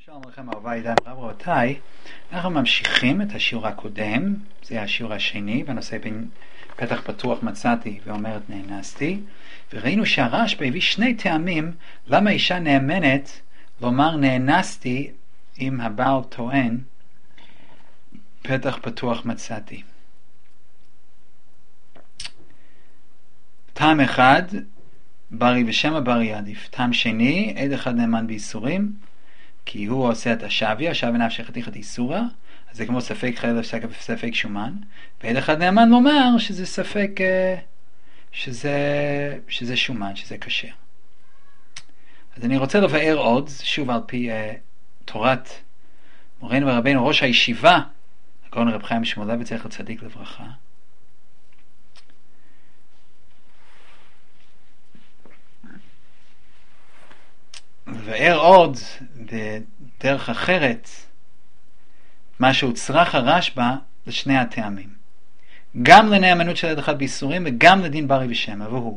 שלום לכם אהוביי ורבותיי, אנחנו ממשיכים את השיעור הקודם, זה השיעור השני, בנושא בין פתח פתוח מצאתי ואומרת נאנסתי, וראינו שהרשב"א הביא שני טעמים למה אישה נאמנת לומר נאנסתי אם הבעל טוען פתח פתוח מצאתי. טעם אחד, ברי ושמא ברי עדיף. טעם שני, עד אחד נאמן בייסורים, כי הוא עושה את השוויה, השוויה נפשך חתיכת איסורה, אז זה כמו ספק חייל ספק שומן, ועד אחד נאמן לומר שזה ספק, שזה שומן, שזה כשר. אז אני רוצה לבאר עוד, שוב על פי תורת מורנו ורבינו ראש הישיבה, הגאון רב חיים שמואלביץ זכר צדיק לברכה, לבאר עוד בדרך אחרת מה שהוצרך הרשב"א לשני הטעמים, גם לנאמנות של עד אחד בייסורים וגם לדין ברי ושמא, והוא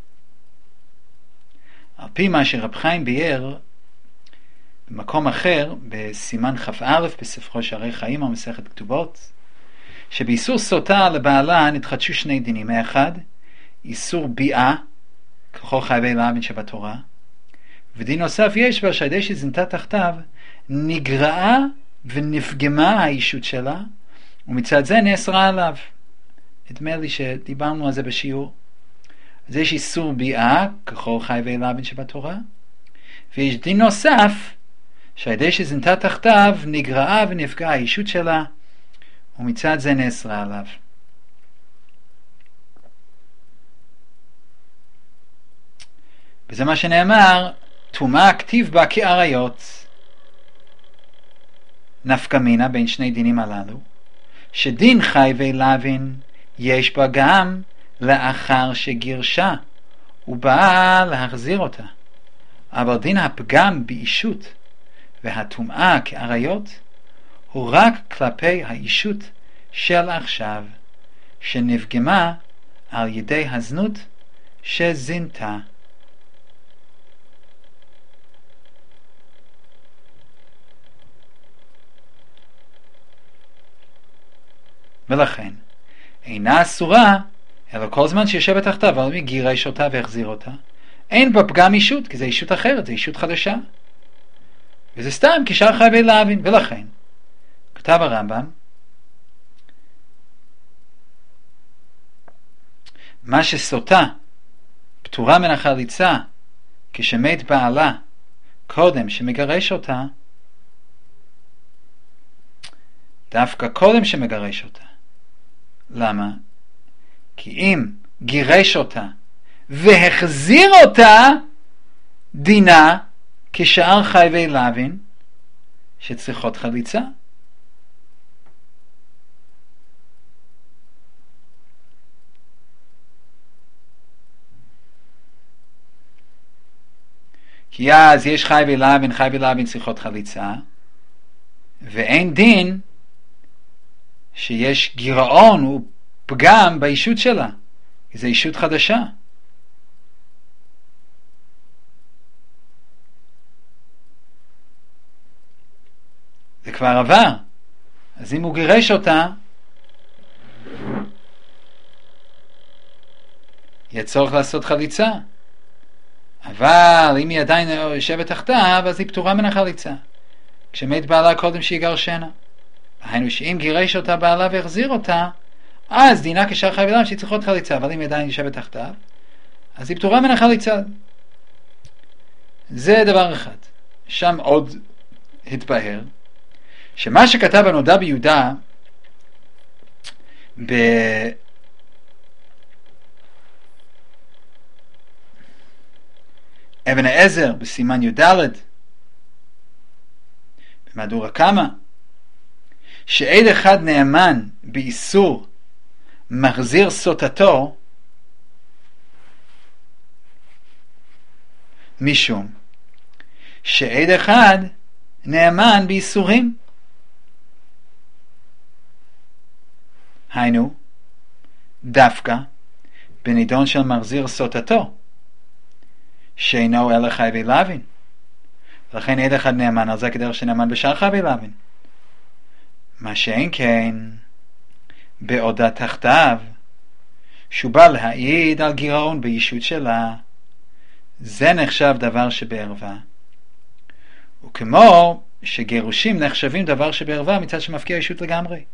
על פי מה שרב חיים ביאר במקום אחר בסימן כ"א בספרו שערי חיים או מסכת כתובות, שבאיסור סוטה לבעלה נתחדשו שני דינים. האחד, איסור ביאה ככל חייבי להבין שבתורה, ודין נוסף יש בה שהידי שזינתה תחתיו נגרעה ונפגמה האישות שלה, ומצד זה נאסרה עליו. נדמה לי שדיברנו על זה בשיעור. אז יש איסור ביאה ככל חייבי להבין שבתורה, ויש דין נוסף שהידי שזינתה תחתיו נגרעה ונפגעה האישות שלה, ומצד זה נאסרה עליו. וזה מה שנאמר, טומאה כתיב בה כעריות. נפקא מינה בין שני דינים הללו, שדין חייבי להבין יש בה גם לאחר שגירשה ובאה להחזיר אותה, אבל דין הפגם באישות והטומאה כעריות הוא רק כלפי האישות של עכשיו, שנפגמה על ידי הזנות שזינתה. ולכן אינה אסורה אלא כל זמן שיושבת תחתיו, אבל מי גירש אותה והחזיר אותה, אין בה פגם אישות, כי זה אישות אחרת, זה אישות חדשה, וזה סתם כשאר חייבי להבין. ולכן כתב הרמב"ם, מה שסוטה פטורה מן החליצה כשמת בעלה קודם שמגרש אותה, דווקא קודם שמגרש אותה. למה? כי אם גירש אותה והחזיר אותה, דינה כשאר חייבי להבין שצריכות חליצה. כי אז יש חייבי להבין צריכות חליצה, ואין דין שיש גירעון או פגם באישות שלה, כי זו אישות חדשה. זה כבר עבר. אז אם הוא גירש אותה, יהיה צורך לעשות חליצה. אבל אם היא עדיין יושבת תחתיו, אז היא פטורה מן החליצה, כשמת בעלה קודם שהיא גרשנה. היינו שאם גירש אותה בעלה והחזיר אותה, אז דינה כשאר חייבי להבין שהיא צריכות חליצה, אבל אם היא עדיין יושבת תחתיו, אז היא פטורה מן החליצה. זה דבר אחד. שם עוד התבהר שמה שכתב הנודע ביהודה באבן העזר בסימן י"ד במהדורה קמא, שעד אחד נאמן באיסור מחזיר סוטתו, משום שעד אחד נאמן באיסורים. היינו דווקא בנידון של מחזיר סוטתו, שאינו אלא חייבי להבין, ולכן עד אחד נאמן על זה כדרך שנאמן בשאר חייבי להבין. מה שאין כן בעודה תחתיו, שהוא בא להעיד על גירעון בישות שלה, זה נחשב דבר שבערווה. וכמו שגירושים נחשבים דבר שבערווה מצד שמפקיע ישות לגמרי.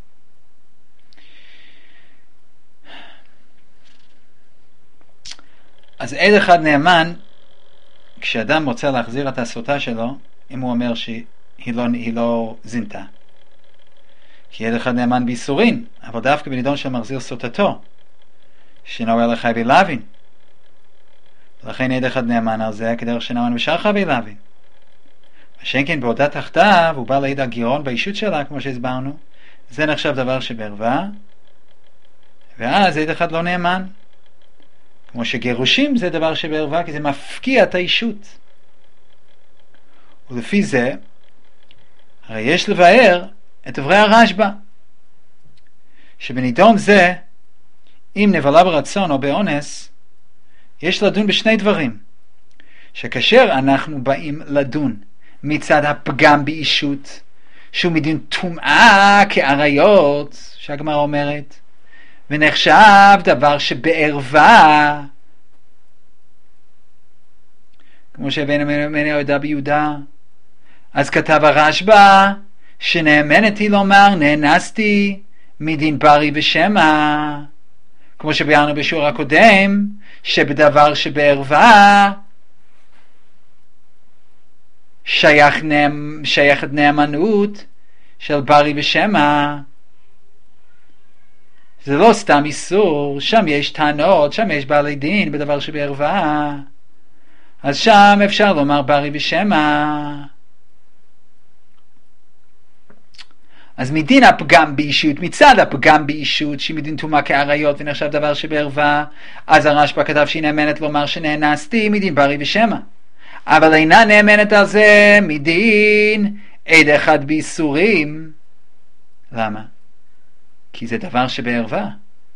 אז עד אחד נאמן, כשאדם רוצה להחזיר את הסוטה שלו, אם הוא אומר שהיא לא זינתה. כי עד אחד נאמן באיסורין, אבל דווקא בנידון של מחזיר סוטתו, שנורא לחייבי להבין. ולכן עד אחד נאמן על זה כדרך שנאמן בשאר חייבי להבין. השם כן בעודה תחתיו, הוא בא להעיד על גירעון בישות שלה, כמו שהסברנו, זה נחשב דבר שבערווה, ואז עד אחד לא נאמן. כמו שגירושים זה דבר שבערווה, כי זה מפקיע את הישות. ולפי זה, הרי יש לבאר את דברי הרשב"א, שבנידון זה, אם נבלה ברצון או באונס, יש לדון בשני דברים. שכאשר אנחנו באים לדון מצד הפגם באישות, שהוא מדין טומאה כעריות, שהגמרא אומרת, ונחשב דבר שבערווה, כמו שהבאנו ממני היהודה ביהודה, אז כתב הרשב"א, שנאמנתי לומר, נאנסתי מדין ברי ושמא, כמו שביארנו בשיעור הקודם, שבדבר שבערווה, שייכת נאמנות של ברי ושמא. זה לא סתם איסור, שם יש טענות, שם יש בעלי דין בדבר שבערווה, אז שם אפשר לומר ברי ושמא. אז מדין הפגם באישות, מצד הפגם באישות, שמדין טומאה כעריות ונחשב דבר שבערווה, אז הרשב"א כתב שהיא נאמנת לומר שנאנסתי מדין ברי ושמא. אבל אינה נאמנת על זה מדין עד אחד באיסורים. למה? כי זה דבר שבערווה.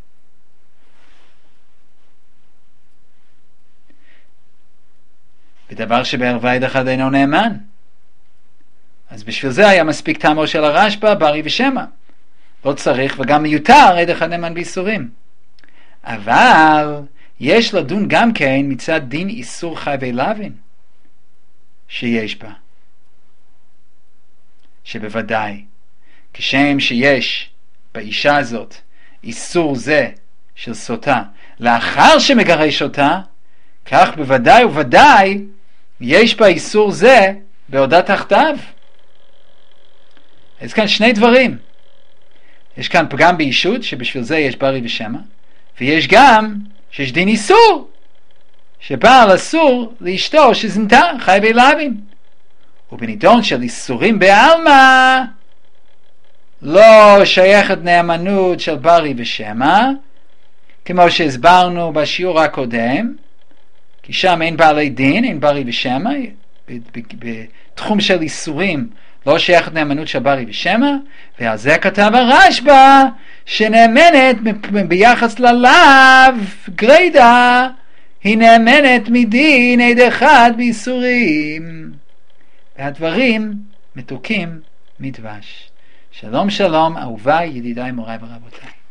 ודבר שבערווה עד אחד אינו נאמן. אז בשביל זה היה מספיק טעמו של הרשב"א, ברי ושמא. לא צריך, וגם מיותר עד אחד נאמן באיסורים. אבל יש לדון גם כן מצד דין איסור חייבי להבין שיש בה. שבוודאי, כשם שיש באישה הזאת איסור זה של סוטה לאחר שמגרש אותה, כך בוודאי ובוודאי יש בה איסור זה בעודה תחתיו. אז כאן שני דברים. יש כאן פגם באישות, שבשביל זה יש ברי ושמא, ויש גם שיש דין איסור, שבעל אסור לאשתו שזנתה, חייבי להבין. ובנידון של איסורים בעלמא, לא שייכת נאמנות של ברי ושמא, כמו שהסברנו בשיעור הקודם, כי שם אין בעלי דין, אין ברי ושמא, בתחום של איסורים לא שייכת נאמנות של ברי ושמא, ועל זה כתב הרשב"א שנאמנת ביחס ללאו גרידא, היא נאמנת מדין עד אחד באיסורים, והדברים מתוקים מדבש. שלום שלום אהוביי, ידידיי, מוריי ורבותיי.